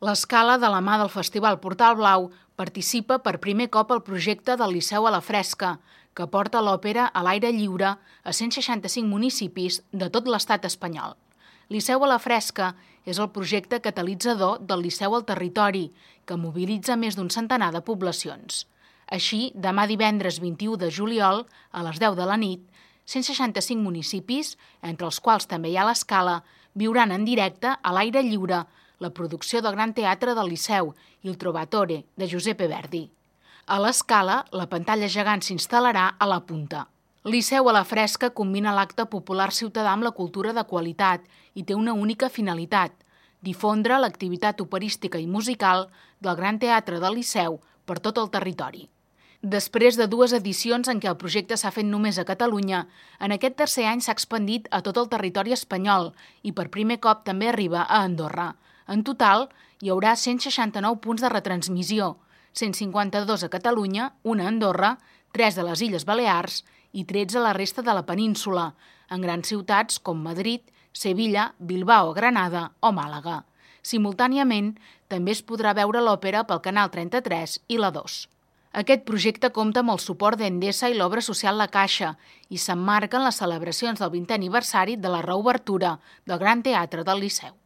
L'Escala, de la mà del Festival Portal Blau, participa per primer cop al projecte del Liceu a la Fresca, que porta l'òpera a l'aire lliure a 165 municipis de tot l'estat espanyol. Liceu a la Fresca és el projecte catalitzador del Liceu al territori, que mobilitza més d'un centenar de poblacions. Així, demà divendres 21 de juliol, a les 10 de la nit, 165 municipis, entre els quals també hi ha l'Escala, viuran en directe a l'aire lliure la producció del Gran Teatre del Liceu, Il Trovatore, de Giuseppe Verdi. A l'Escala, la pantalla gegant s'instal·larà a la punta. Liceu a la Fresca combina l'acte popular ciutadà amb la cultura de qualitat i té una única finalitat: difondre l'activitat operística i musical del Gran Teatre del Liceu per tot el territori. Després de 2 edicions en què el projecte s'ha fet només a Catalunya, en aquest tercer any s'ha expandit a tot el territori espanyol i per primer cop també arriba a Andorra. En total, hi haurà 169 punts de retransmissió, 152 a Catalunya, 1 a Andorra, 3 a les Illes Balears i 13 a la resta de la península, en grans ciutats com Madrid, Sevilla, Bilbao, Granada o Màlaga. Simultàniament, també es podrà veure l'òpera pel Canal 33 i la 2. Aquest projecte compta amb el suport d'Endesa i l'Obra Social La Caixa i s'emmarca en les celebracions del 20è aniversari de la reobertura del Gran Teatre del Liceu.